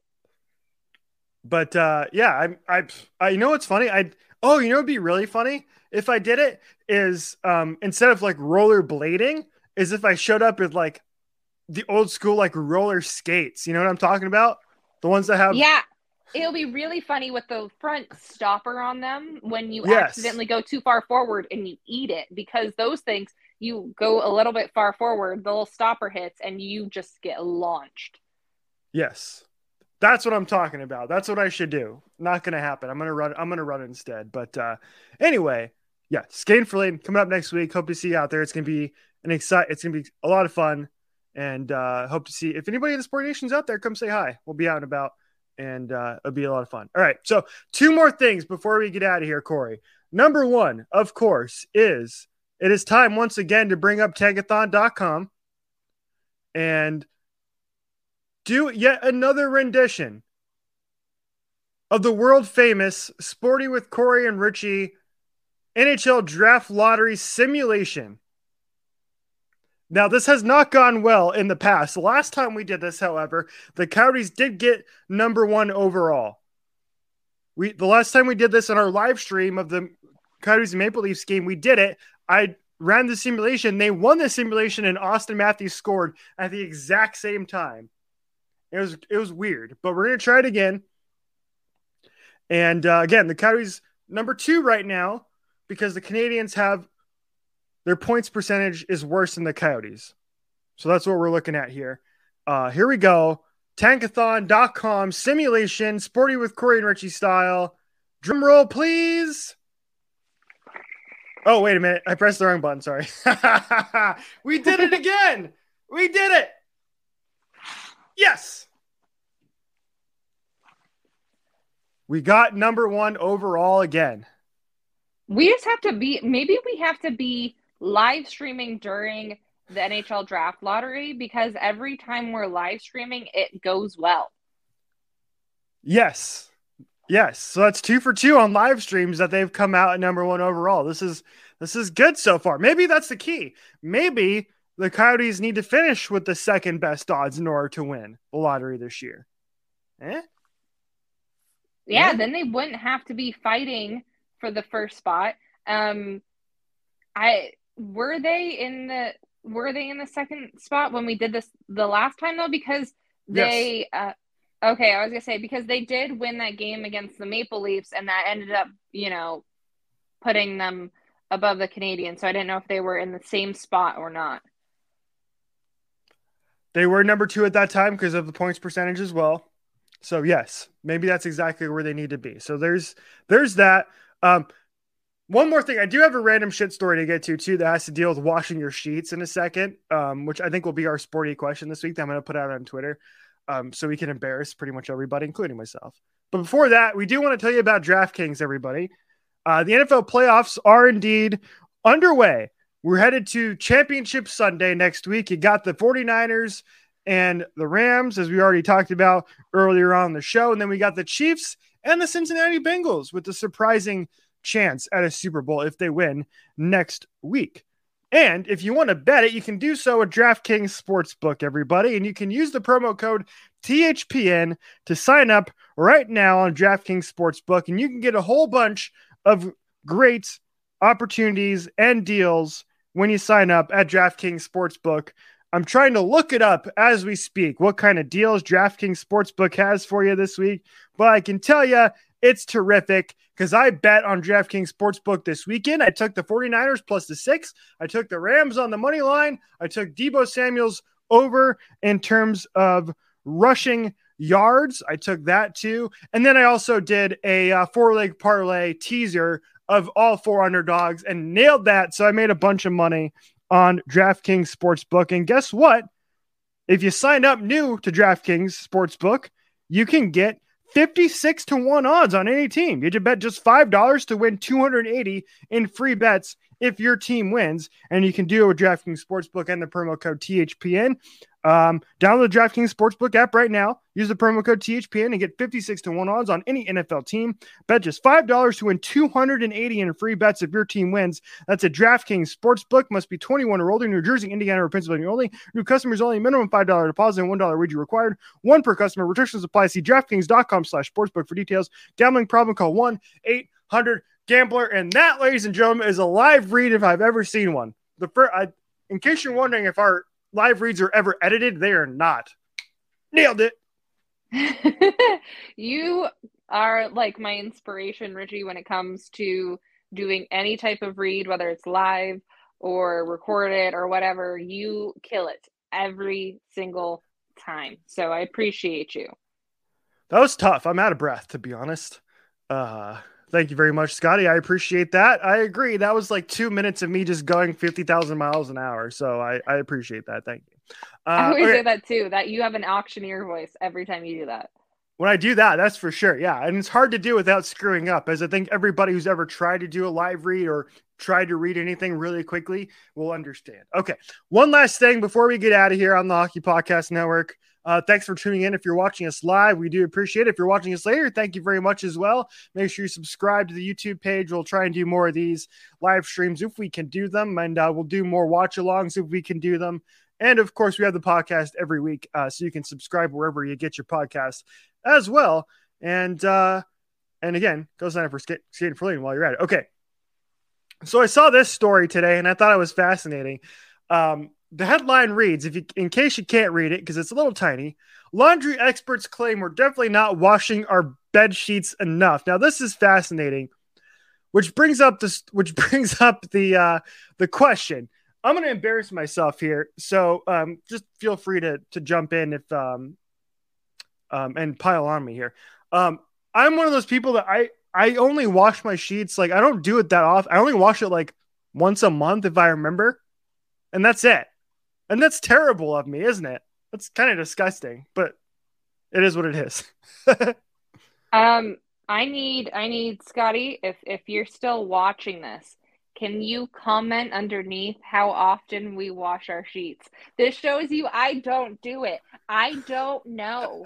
But uh, yeah, I, I, I, you know what's funny? I, oh, you know, it'd be really funny if I did it is um, instead of like roller blading, is if I showed up with like the old school like roller skates. You know what I'm talking about? The ones that have.
Yeah, it'll be really funny with the front stopper on them when you
Yes.
accidentally go too far forward and you eat it, because those things, you go a little bit far forward, the little stopper hits and you just get launched.
Yes. That's what I'm talking about. That's what I should do. Not going to happen. I'm going to run. I'm going to run instead. But uh, anyway, yeah, skating for Layton coming up next week. Hope to see you out there. It's going to be an excite. It's going to be a lot of fun, and uh, hope to see if anybody in the Sport Nation's out there. Come say hi. We'll be out and about, and uh, it'll be a lot of fun. All right. So two more things before we get out of here, Corey. Number one, of course, is it is time once again to bring up tankathon dot com and do yet another rendition of the world famous Sporty with Corey and Richie N H L Draft Lottery simulation. Now, this has not gone well in the past. The last time we did this, however, the Coyotes did get number one overall. We the last time we did this on our live stream of the Coyotes and Maple Leafs game, we did it. I ran the simulation. They won the simulation, and Austin Matthews scored at the exact same time. It was it was weird, but we're going to try it again. And uh, again, the Coyotes number two right now because the Canadians have their points percentage is worse than the Coyotes. So that's what we're looking at here. Uh, here we go. tankathon dot com simulation, Sporty with Corey and Richie style. Drum roll, please. Oh, wait a minute. I pressed the wrong button. Sorry. We did it again. We did it. Yes. We got number one overall again.
We just have to be, maybe we have to be live streaming during the N H L draft lottery, because every time we're live streaming, it goes well.
Yes. Yes. So that's two for two on live streams that they've come out at number one overall. This is, this is good so far. Maybe that's the key. Maybe the Coyotes need to finish with the second best odds in order to win the lottery this year. Eh?
Yeah,
Yeah.
then they wouldn't have to be fighting for the first spot. Um, I were they in the were they in the second spot when we did this the last time though? Because they
Yes.
uh, okay, I was gonna say because they did win that game against the Maple Leafs, and that ended up, you know, putting them above the Canadiens. So I didn't know if they were in the same spot or not.
They were number two at that time because of the points percentage as well. So yes, maybe that's exactly where they need to be. So there's there's that. Um, one more thing, I do have a random shit story to get to too that has to deal with washing your sheets in a second, um, which I think will be our sporty question this week that I'm going to put out on Twitter, um, so we can embarrass pretty much everybody, including myself. But before that, we do want to tell you about DraftKings, everybody. Uh, the N F L playoffs are indeed underway. We're headed to Championship Sunday next week. You got the 49ers and the Rams, as we already talked about earlier on the show. And then we got the Chiefs and the Cincinnati Bengals with the surprising chance at a Super Bowl if they win next week. And if you want to bet it, you can do so at DraftKings Sportsbook, everybody. And you can use the promo code T H P N to sign up right now on DraftKings Sportsbook. And you can get a whole bunch of great opportunities and deals when you sign up at DraftKings Sportsbook. I'm trying to look it up as we speak, what kind of deals DraftKings Sportsbook has for you this week. But I can tell you, it's terrific because I bet on DraftKings Sportsbook this weekend. I took the 49ers plus the six. I took the Rams on the money line. I took Deebo Samuel's over in terms of rushing yards. I took that too. And then I also did a uh, four-leg parlay teaser of all four underdogs and nailed that. So I made a bunch of money on DraftKings Sportsbook. And guess what? If you sign up new to DraftKings Sportsbook, you can get fifty-six to one odds on any team. You can bet just five dollars to win two hundred eighty in free bets if your team wins. And you can do it with DraftKings Sportsbook and the promo code T H P N. Um, download the DraftKings Sportsbook app right now. Use the promo code T H P N and get fifty-six to one odds on any N F L team. Bet just five dollars to win two hundred eighty in free bets if your team wins. That's a DraftKings Sportsbook. Must be twenty-one or older in New Jersey, Indiana, or Pennsylvania only. New customers only. Minimum five dollars deposit and one dollar wager required. One per customer. Restrictions apply. See DraftKings.com slash sportsbook for details. Gambling problem? Call one eight hundred gambler. And that, ladies and gentlemen, is a live read if I've ever seen one. The first, I, in case you're wondering if our live reads are ever edited, they are not. Nailed it.
You are like my inspiration, Richie, when it comes to doing any type of read, whether it's live or recorded or whatever. You kill it every single time. So I appreciate you.
That was tough. I'm out of breath, to be honest. Uh, thank you very much, Scotty. I appreciate that. I agree. That was like two minutes of me just going fifty thousand miles an hour. So I, I appreciate that. Thank you. Uh,
I always
okay.
say that too, that you have an auctioneer voice every time you do that.
When I do that, that's for sure. Yeah. And it's hard to do without screwing up, as I think everybody who's ever tried to do a live read or tried to read anything really quickly will understand. Okay. One last thing before we get out of here on the Hockey Podcast Network. Uh, thanks for tuning in. If you're watching us live, we do appreciate it. If you're watching us later, thank you very much as well. Make sure you subscribe to the YouTube page. We'll try and do more of these live streams if we can do them, and uh, we'll do more watch-alongs if we can do them. And, of course, we have the podcast every week, uh, so you can subscribe wherever you get your podcast as well. And, uh, and again, go sign up for Skate, Skating for Living while you're at it. Okay. So I saw this story today, and I thought it was fascinating. Um, the headline reads, if you, in case you can't read it, because it's a little tiny, laundry experts claim we're definitely not washing our bed sheets enough. Now, this is fascinating, which brings up this, which brings up the, uh, the question. I'm going to embarrass myself here. So, um, just feel free to, to jump in if, um, um, and pile on me here. Um, I'm one of those people that I, I only wash my sheets. Like, I don't do it that often. I only wash it like once a month if I remember. And that's it. And that's terrible of me, isn't it? That's kind of disgusting, but it is what it is.
um, I need, I need Scotty, if, if you're still watching this, can you comment underneath how often we wash our sheets? This shows you I don't do it. I don't know.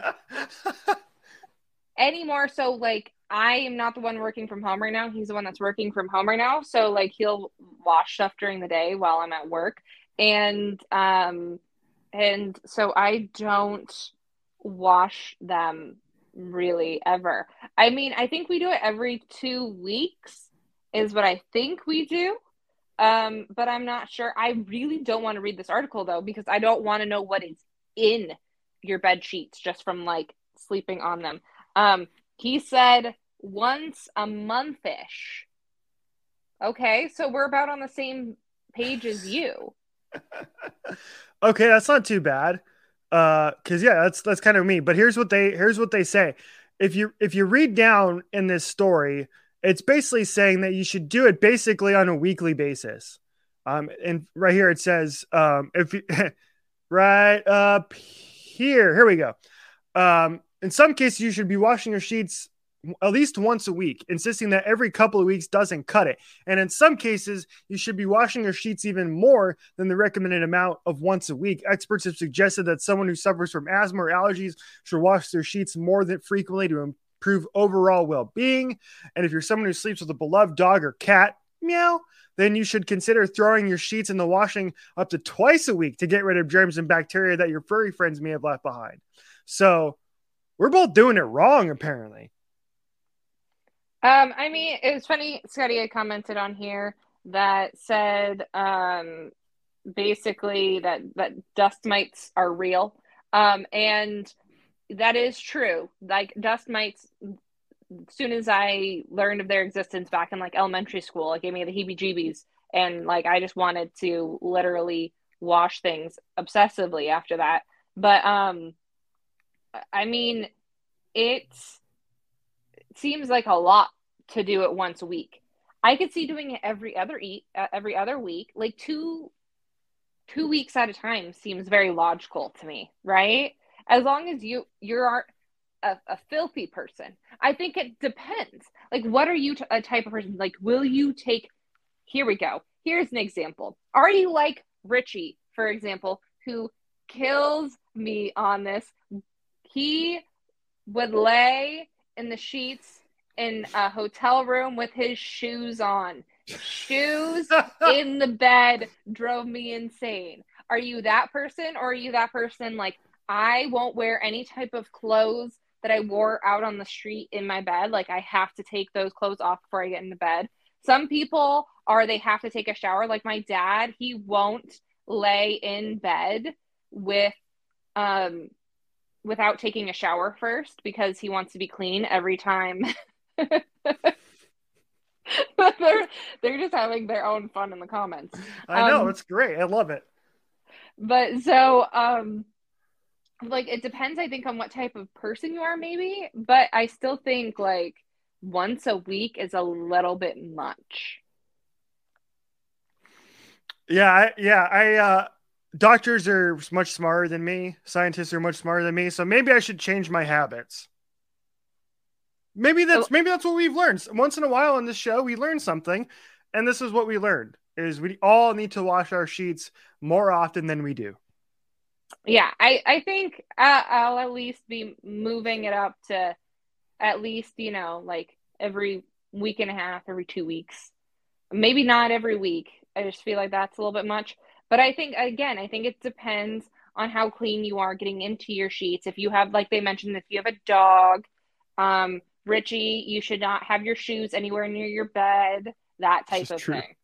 Anymore. So, like, I am not the one working from home right now. He's the one that's working from home right now. So, like, he'll wash stuff during the day while I'm at work. And, um, and so I don't wash them really ever. I mean, I think we do it every two weeks. Is what I think we do. Um, but I'm not sure. I really don't want to read this article, though, because I don't want to know what is in your bed sheets just from, like, sleeping on them. Um, he said once a month-ish. Okay, so we're about on the same page as you.
Okay, that's not too bad. Uh, because yeah, that's that's kind of me. But here's what they here's what they say. If you if you read down in this story, it's basically saying that you should do it basically on a weekly basis. Um, and right here it says, um, if you right up here, here we go. Um, in some cases, you should be washing your sheets at least once a week, insisting that every couple of weeks doesn't cut it. And in some cases, you should be washing your sheets even more than the recommended amount of once a week. Experts have suggested that someone who suffers from asthma or allergies should wash their sheets more than frequently to improve overall well-being. And if you're someone who sleeps with a beloved dog or cat, meow, then you should consider throwing your sheets in the washing up to twice a week to get rid of germs and bacteria that your furry friends may have left behind. So we're both doing it wrong, apparently.
Um, I mean, it was funny. Scotty had commented on here that said um, basically that that dust mites are real, um, and that is true. Like dust mites, as soon as I learned of their existence back in like elementary school, it gave me the heebie-jeebies, and like I just wanted to literally wash things obsessively after that. But um, I mean, it's it seems like a lot to do it once a week. I could see doing it every other eat uh, every other week, like two two weeks at a time seems very logical to me, right? As long as you you aren't a, a filthy person. I think it depends. Like, what are you t- a type of person? Like, will you take? Here we go. Here's an example. Are you like Richie, for example, who kills me on this? He would lay in the sheets in a hotel room with his shoes on. Shoes in the bed drove me insane. Are you that person, or are you that person like, I won't wear any type of clothes that I wore out on the street in my bed? Like, I have to take those clothes off before I get into bed. Some people are, they have to take a shower. Like my dad, he won't lay in bed with um without taking a shower first because he wants to be clean every time. they're they're just having their own fun in the comments.
I know,
Um,
it's great. I love it.
but so um like it depends, I think, on what type of person you are, maybe. But I still think like once a week is a little bit much.
Yeah, I, yeah, I uh doctors are much smarter than me. Scientists are much smarter than me. So maybe I should change my habits. Maybe
Oh,
that's maybe that's what we've learned. Once in a while on this show, we learn something, and this is what we learned: is we all need to wash our sheets more often than we do.
yeah, I I think uh, I'll at least be moving it up to at least, you know, like every week and a half, every two weeks. Maybe not every week. I just feel like that's a little bit much. But I think, again, I think it depends on how clean you are getting into your sheets. If you have, like they mentioned, if you have a dog, um, Richie, you should not have your shoes anywhere near your bed, that
This
type
is
of
true.
thing.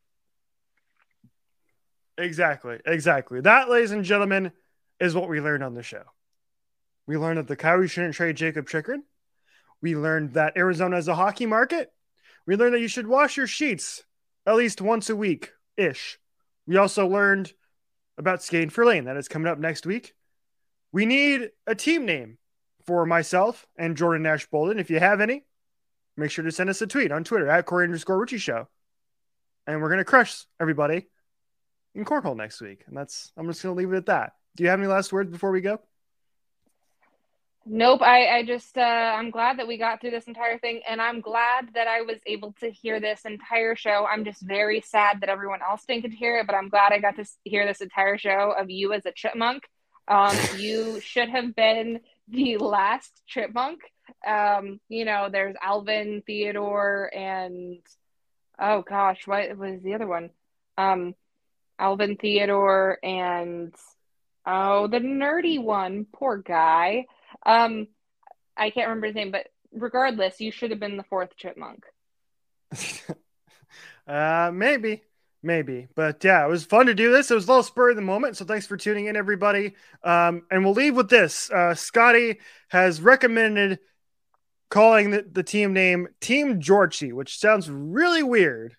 Exactly, exactly. That, ladies and gentlemen, is what we learned on the show. We learned that the Coyotes shouldn't trade Jacob Chikrin. We learned that Arizona is a hockey market. We learned that you should wash your sheets at least once a week ish. We also learned about Skating for Lane. That is coming up next week. We need a team name for myself and Jordan Nash Bolden. If you have any, make sure to send us a tweet on Twitter at Corey underscore Richie Show. And we're going to crush everybody in Cornhole next week. And that's, I'm just going to leave it at that. Do you have any last words before we go?
Nope. I, I just, uh, I'm glad that we got through this entire thing. And I'm glad that I was able to hear this entire show. I'm just very sad that everyone else didn't get to hear it, but I'm glad I got to hear this entire show of you as a chipmunk. Um, you should have been the last chipmunk. Um, you know, there's Alvin, Theodore, and oh gosh, what was the other one? Um, Alvin, Theodore, and oh, the nerdy one. Poor guy. Um, I can't remember his name, but regardless, you should have been the fourth chipmunk.
uh, maybe, maybe, but yeah, it was fun to do this. It was a little spur of the moment, so thanks for tuning in, everybody. Um, and we'll leave with this. Uh, Scotty has recommended calling the, the team name Team Georgie, which sounds really weird.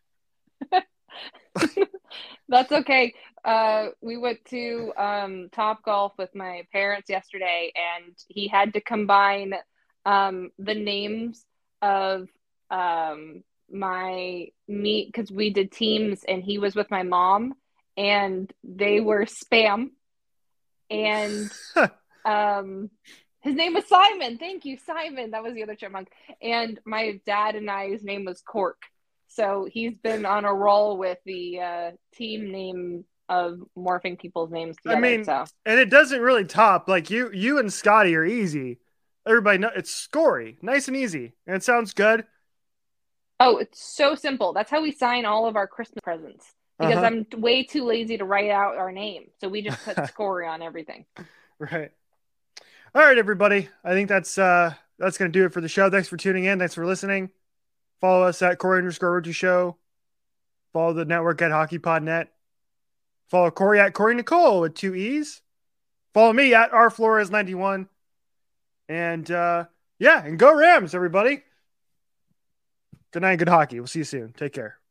That's okay. Uh, we went to um, Top Golf with my parents yesterday, and he had to combine um, the names of um, my me because we did teams, and he was with my mom, and they were Spam, and um, his name was Simon. Thank you, Simon. That was the other chipmunk. And my dad and I, his name was Cork. So he's been on a roll with the uh, team name of morphing people's names together.
I mean,
so.
And it doesn't really top. Like you, you and Scotty are easy. Everybody know it's Scory, nice and easy, and it sounds good.
Oh, it's so simple. That's how we sign all of our Christmas presents because
Uh
I'm way too lazy to write out our name. So we just put
huh.
Corey on everything.
Right. All right, everybody. I think that's uh that's gonna do it for the show. Thanks for tuning in. Thanks for listening. Follow us at Corey underscore Road Show. Follow the network at HockeyPodNet. Follow Corey at Corey Nicole with two E's. Follow me at R Flores ninety-one. And uh yeah, and go Rams, everybody. Good night, good hockey. We'll see you soon. Take care.